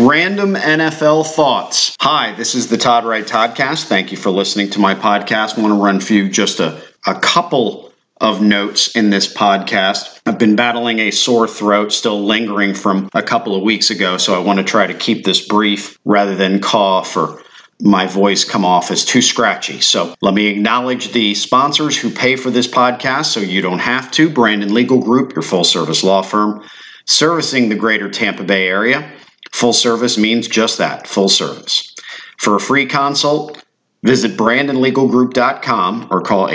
Random NFL thoughts. Hi, this is the Todd Wright Toddcast. Thank you for listening to my podcast. I want to run for you just a couple of notes in this podcast. I've been battling a sore throat, still lingering from a couple of weeks ago, so I want to try to keep this brief rather than cough or my voice come off as too scratchy. So let me acknowledge the sponsors who pay for this podcast so you don't have to. Brandon Legal Group, your full-service law firm, servicing the greater Tampa Bay area. Full service means just that, full service. For a free consult, visit BrandonLegalGroup.com or call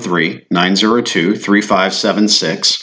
813-902-3576,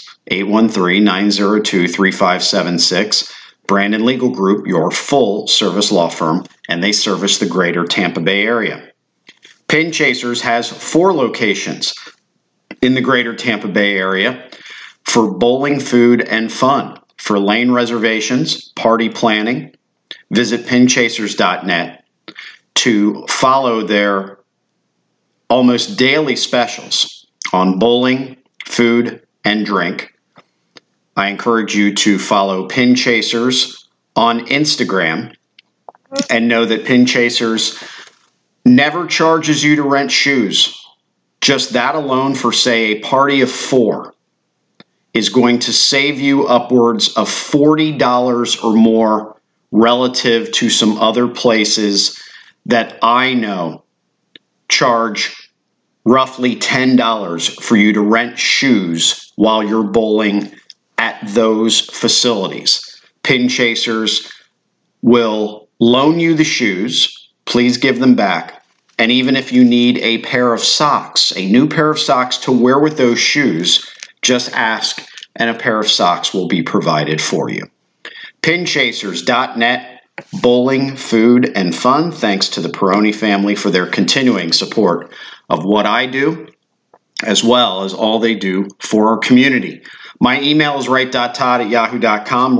813-902-3576. Brandon Legal Group, your full service law firm, and they service the greater Tampa Bay area. Pin Chasers has 4 locations in the greater Tampa Bay area for bowling, food, and fun. For lane reservations, party planning, visit pinchasers.net to follow their almost daily specials on bowling, food, and drink. I encourage you to follow Pin Chasers on Instagram and know that Pin Chasers never charges you to rent shoes. Just that alone for, say, a party of 4 is going to save you upwards of $40 or more relative to some other places that I know charge roughly $10 for you to rent shoes while you're bowling at those facilities. Pin Chasers will loan you the shoes. Please give them back. And even if you need a pair of socks, a new pair of socks to wear with those shoes, just ask and a pair of socks will be provided for you. Pinchasers.net, bowling, food, and fun. Thanks to the Peroni family for their continuing support of what I do, as well as all they do for our community. My email is wright.todd@yahoo.com,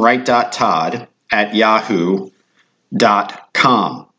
wright.todd@yahoo.com.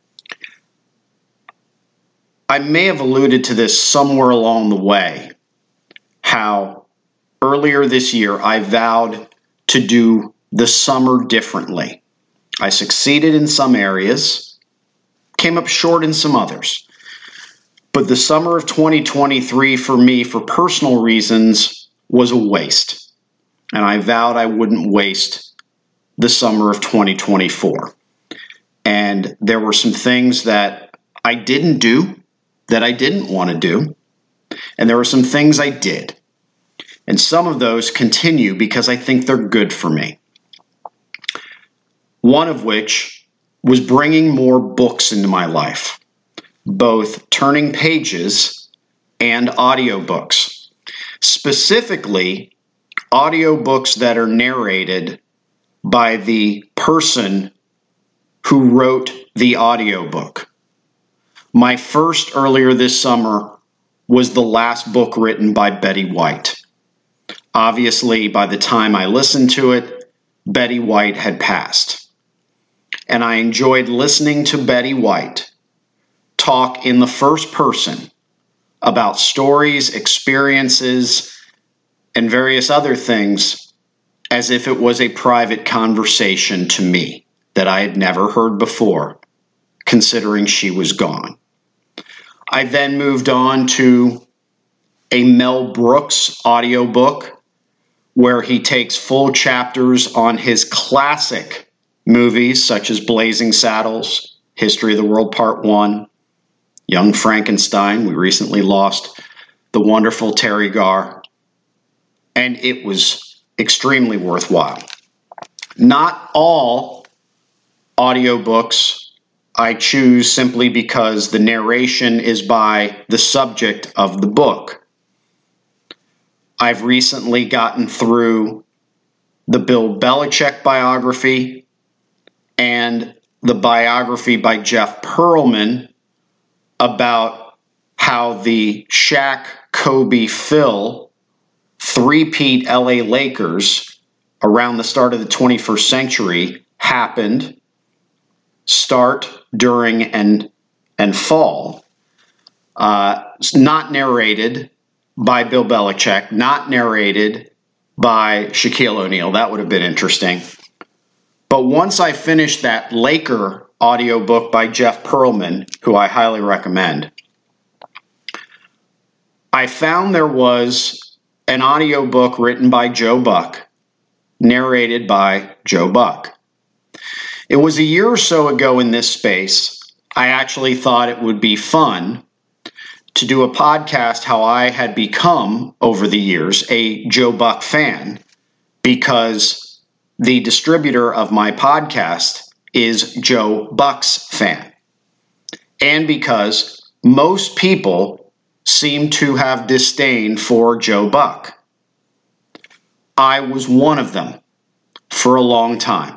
I may have alluded to this somewhere along the way, how earlier this year, I vowed to do the summer differently. I succeeded in some areas, came up short in some others. But the summer of 2023 for me, for personal reasons, was a waste. And I vowed I wouldn't waste the summer of 2024. And there were some things that I didn't do that I didn't want to do. And there were some things I did. And some of those continue because I think they're good for me. One of which was bringing more books into my life, both turning pages and audiobooks. Specifically, audiobooks that are narrated by the person who wrote the audiobook. My first earlier this summer was the last book written by Betty White. Obviously, by the time I listened to it, Betty White had passed. And I enjoyed listening to Betty White talk in the first person about stories, experiences, and various other things as if it was a private conversation to me that I had never heard before, considering she was gone. I then moved on to a Mel Brooks audiobook where he takes full chapters on his classic movies such as Blazing Saddles, History of the World Part 1, Young Frankenstein. We recently lost the wonderful Terry Garr, and it was extremely worthwhile. Not all audiobooks I choose simply because the narration is by the subject of the book. I've recently gotten through the Bill Belichick biography and the biography by Jeff Pearlman about how the Shaq, Kobe, Phil three-peat LA Lakers around the start of the 21st century happened, start, during, and fall. Not narrated by Bill Belichick, not narrated by Shaquille O'Neal. That would have been interesting. But once I finished that Laker audiobook by Jeff Pearlman, who I highly recommend, I found there was an audiobook written by Joe Buck, narrated by Joe Buck. It was a year or so ago in this space, I actually thought it would be fun to do a podcast how I had become, over the years, a Joe Buck fan, because the distributor of my podcast is Joe Buck's fan. And because most people seem to have disdain for Joe Buck. I was one of them for a long time.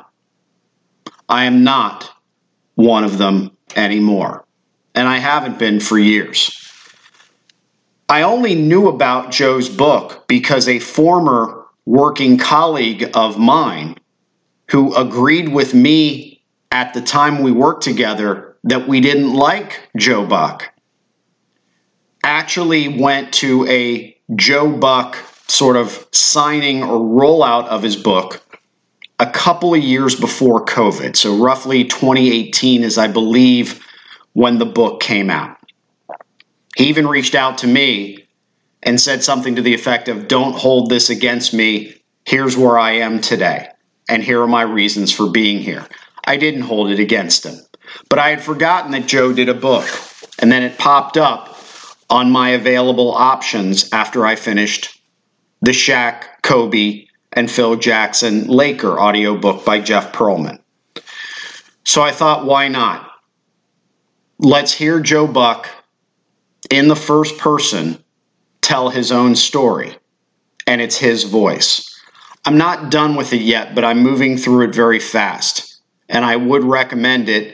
I am not one of them anymore, and I haven't been for years. I only knew about Joe's book because a former working colleague of mine who agreed with me at the time we worked together that we didn't like Joe Buck actually went to a Joe Buck sort of signing or rollout of his book a couple of years before COVID. So roughly 2018 is, I believe, when the book came out. He even reached out to me and said something to the effect of, "Don't hold this against me. Here's where I am today, and here are my reasons for being here." I didn't hold it against him, but I had forgotten that Joe did a book, and then it popped up on my available options after I finished the Shaq, Kobe, and Phil Jackson Laker audiobook by Jeff Pearlman. So I thought, why not? Let's hear Joe Buck in the first person tell his own story, and it's his voice. I'm not done with it yet, but I'm moving through it very fast, and I would recommend it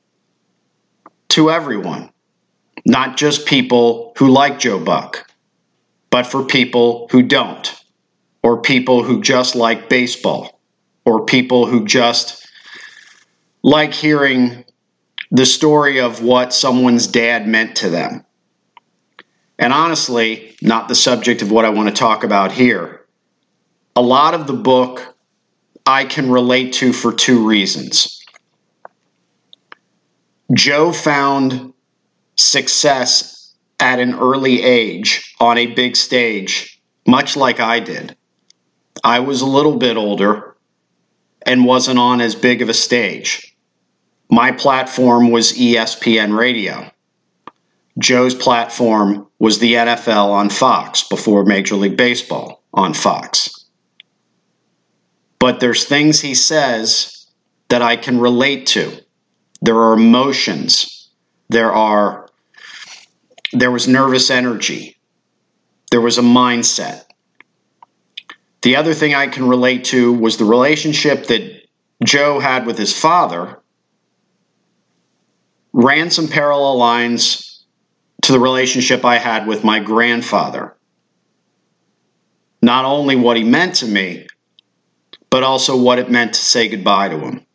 to everyone, not just people who like Joe Buck, but for people who don't, or people who just like baseball, or people who just like hearing the story of what someone's dad meant to them. And honestly, not the subject of what I want to talk about here. A lot of the book I can relate to for two reasons. Joe found success at an early age on a big stage, much like I did. I was a little bit older and wasn't on as big of a stage. My platform was ESPN Radio. Joe's platform was the NFL on Fox before Major League Baseball on Fox. But there's things he says that I can relate to. There are emotions. There was nervous energy. There was a mindset. The other thing I can relate to was the relationship that Joe had with his father ran some parallel lines to the relationship I had with my grandfather. Not only what he meant to me, but also what it meant to say goodbye to him.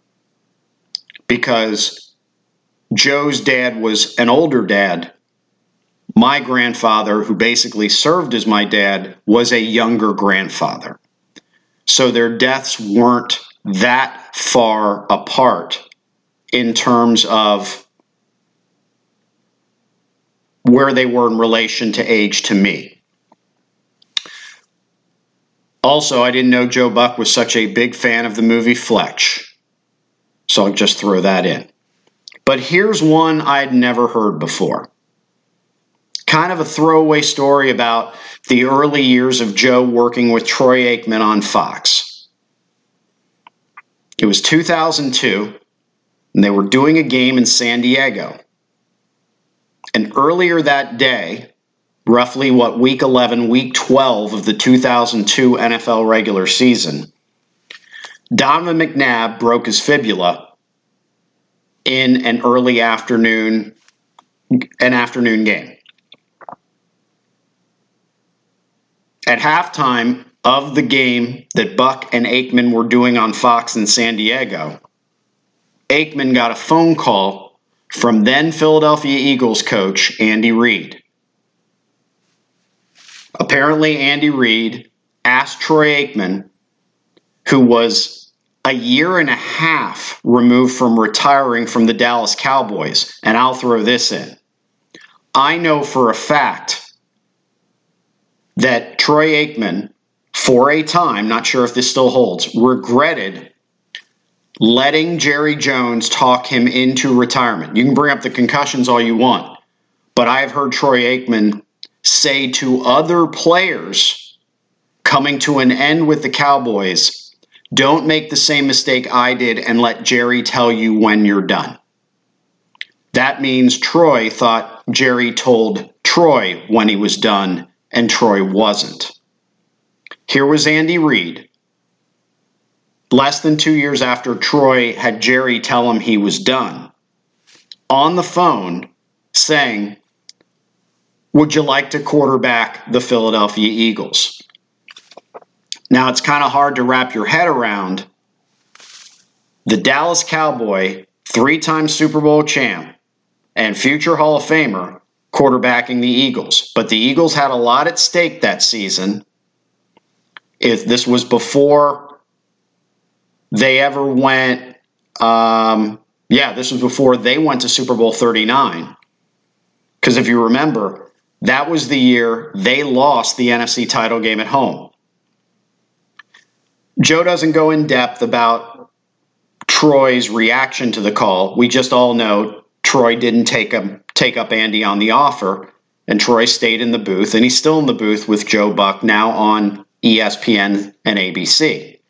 Because Joe's dad was an older dad. My grandfather, who basically served as my dad, was a younger grandfather. So their deaths weren't that far apart in terms of where they were in relation to age to me. Also, I didn't know Joe Buck was such a big fan of the movie Fletch. So I'll just throw that in. But here's one I'd never heard before. Kind of a throwaway story about the early years of Joe working with Troy Aikman on Fox. It was 2002, and they were doing a game in San Diego. And earlier that day, roughly week 11, week 12 of the 2002 NFL regular season, Donovan McNabb broke his fibula in an afternoon game. At halftime of the game that Buck and Aikman were doing on Fox in San Diego, Aikman got a phone call from then Philadelphia Eagles coach Andy Reid. Apparently, Andy Reid asked Troy Aikman, who was a year and a half removed from retiring from the Dallas Cowboys. And I'll throw this in. I know for a fact that Troy Aikman, for a time, not sure if this still holds, regretted letting Jerry Jones talk him into retirement. You can bring up the concussions all you want, but I've heard Troy Aikman say to other players coming to an end with the Cowboys, don't make the same mistake I did and let Jerry tell you when you're done. That means Troy thought Jerry told Troy when he was done, and Troy wasn't. Here was Andy Reid, less than 2 years after Troy had Jerry tell him he was done, on the phone saying, would you like to quarterback the Philadelphia Eagles? Now, it's kind of hard to wrap your head around the Dallas Cowboy, 3-time Super Bowl champ, and future Hall of Famer quarterbacking the Eagles. But the Eagles had a lot at stake that season. If this was before they ever went, this was before they went to Super Bowl 39. Because if you remember, that was the year they lost the NFC title game at home. Joe doesn't go in depth about Troy's reaction to the call. We just all know Troy didn't take up Andy on the offer, and Troy stayed in the booth, and he's still in the booth with Joe Buck, now on ESPN and ABC.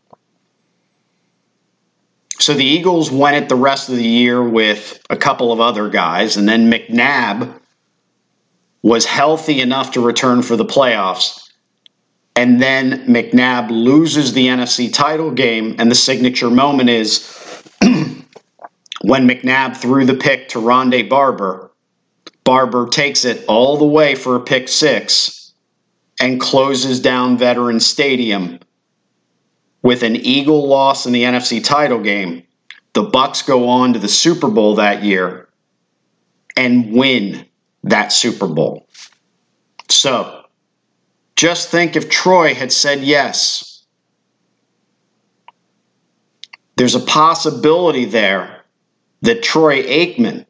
So the Eagles went it the rest of the year with a couple of other guys, and then McNabb was healthy enough to return for the playoffs. And then McNabb loses the NFC title game, and the signature moment is when McNabb threw the pick to Rondé Barber. Barber takes it all the way for a pick six and closes down Veterans Stadium with an Eagle loss in the NFC title game. The Bucs go on to the Super Bowl that year and win that Super Bowl. So, just think if Troy had said yes. There's a possibility there that Troy Aikman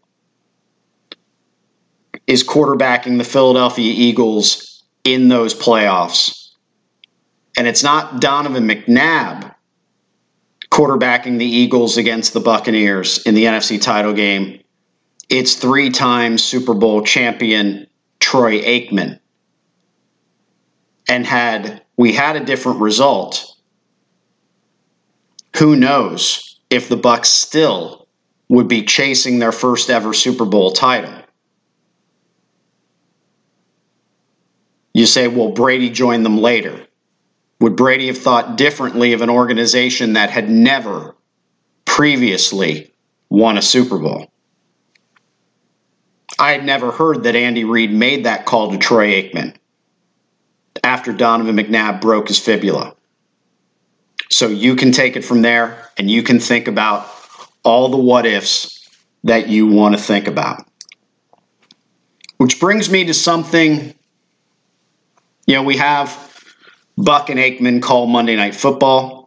is quarterbacking the Philadelphia Eagles in those playoffs. And it's not Donovan McNabb quarterbacking the Eagles against the Buccaneers in the NFC title game. It's 3-time Super Bowl champion Troy Aikman. And had we had a different result, who knows if the Bucs still would be chasing their first ever Super Bowl title. You say, well, Brady joined them later. Would Brady have thought differently of an organization that had never previously won a Super Bowl? I had never heard that Andy Reid made that call to Troy Aikman after Donovan McNabb broke his fibula. So you can take it from there, and you can think about all the what-ifs that you want to think about. Which brings me to something, we have Buck and Aikman call Monday Night Football.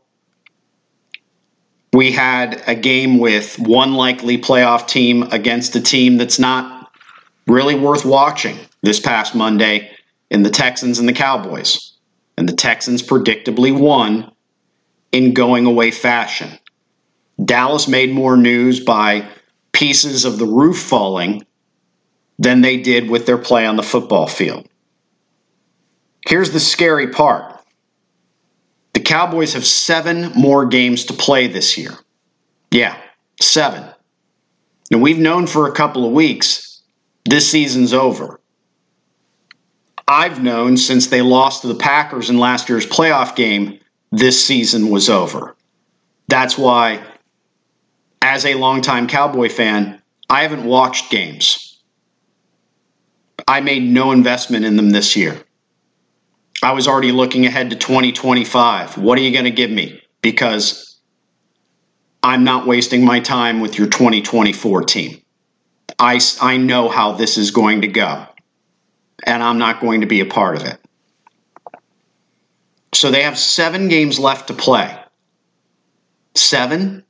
We had a game with one likely playoff team against a team that's not really worth watching this past Monday in the Texans and the Cowboys. And the Texans predictably won in going away fashion. Dallas made more news by pieces of the roof falling than they did with their play on the football field. Here's the scary part. The Cowboys have 7 more games to play this year. Yeah, 7. And we've known for a couple of weeks this season's over. I've known since they lost to the Packers in last year's playoff game, this season was over. That's why, as a longtime Cowboy fan, I haven't watched games. I made no investment in them this year. I was already looking ahead to 2025. What are you going to give me? Because I'm not wasting my time with your 2024 team. I know how this is going to go, and I'm not going to be a part of it. So they have 7 games left to play. 7?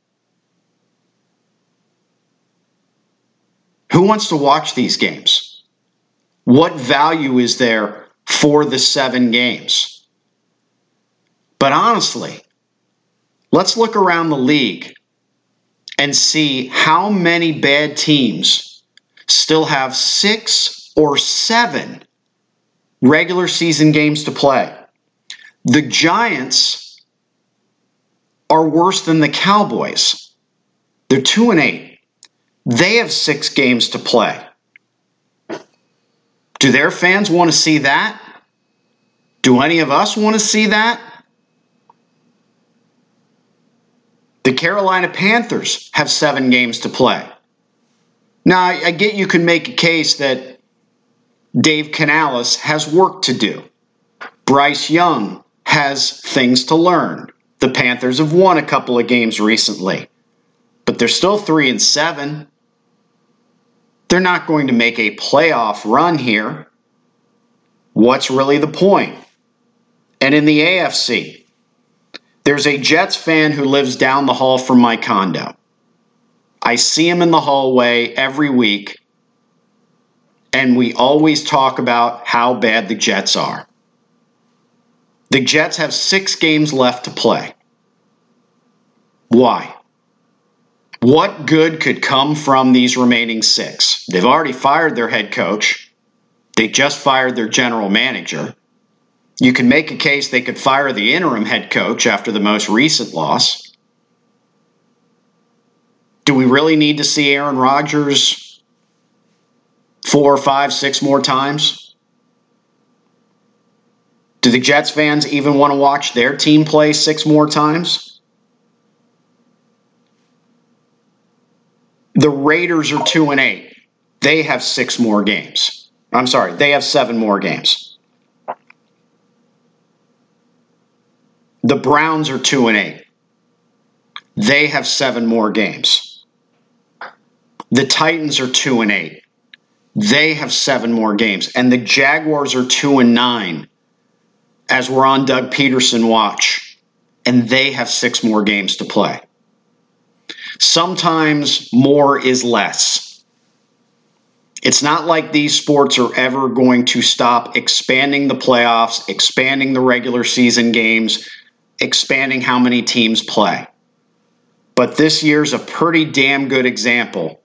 Who wants to watch these games? What value is there for the 7 games? But honestly, let's look around the league and see how many bad teams still have 6 or 7 regular season games to play. The Giants are worse than the Cowboys. They're 2-8. They have 6 games to play. Do their fans want to see that? Do any of us want to see that? The Carolina Panthers have 7 games to play. Now, I get you can make a case that Dave Canales has work to do. Bryce Young has things to learn. The Panthers have won a couple of games recently, but they're still 3-7. They're not going to make a playoff run here. What's really the point? And in the AFC, there's a Jets fan who lives down the hall from my condo. I see him in the hallway every week, and we always talk about how bad the Jets are. The Jets have 6 games left to play. Why? What good could come from these remaining 6? They've already fired their head coach. They just fired their general manager. You can make a case they could fire the interim head coach after the most recent loss. Do we really need to see Aaron Rodgers 4, 5, 6 more times? Do the Jets fans even want to watch their team play 6 more times? The Raiders are 2-8. They have 6 more games. I'm sorry, they have 7 more games. The Browns are 2-8. They have 7 more games. The Titans are 2-8. They have 7 more games. And the Jaguars are 2-9 as we're on Doug Peterson watch. And they have 6 more games to play. Sometimes more is less. It's not like these sports are ever going to stop expanding the playoffs, expanding the regular season games, expanding how many teams play. But this year's a pretty damn good example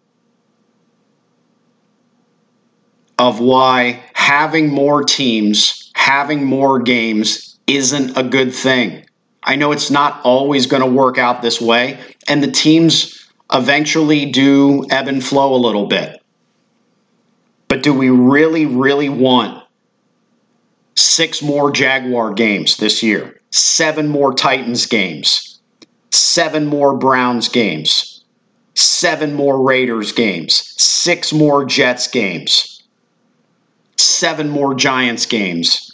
of why having more teams, having more games isn't a good thing. I know it's not always going to work out this way, and the teams eventually do ebb and flow a little bit. But do we really, really want 6 more Jaguar games this year? 7 more Titans games? 7 more Browns games? 7 more Raiders games? 6 more Jets games? 7 more Giants games?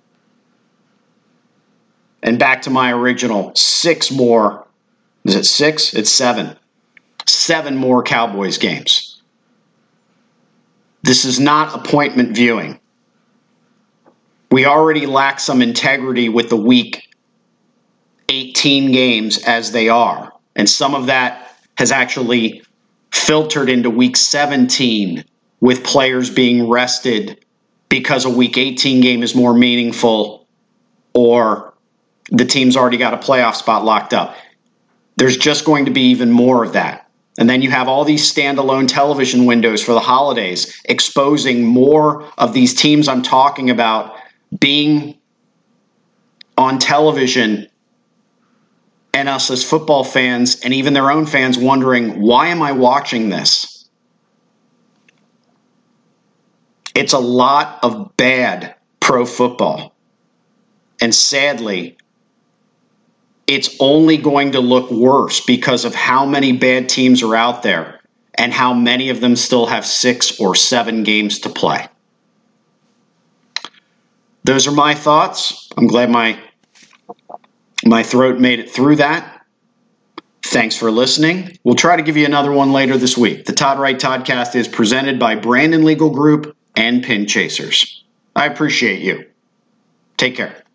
And back to my original, 6 more. Is it 6? It's 7. 7 more Cowboys games. This is not appointment viewing. We already lack some integrity with the week 18 games as they are. And some of that has actually filtered into week 17 with players being rested because a week 18 game is more meaningful or the team's already got a playoff spot locked up. There's just going to be even more of that. And then you have all these standalone television windows for the holidays exposing more of these teams I'm talking about being on television, and us as football fans and even their own fans wondering, why am I watching this? It's a lot of bad pro football. And sadly, it's only going to look worse because of how many bad teams are out there and how many of them still have 6 or 7 games to play. Those are my thoughts. I'm glad my throat made it through that. Thanks for listening. We'll try to give you another one later this week. The Todd Wright Toddcast is presented by Brandon Legal Group and Pin Chasers. I appreciate you. Take care.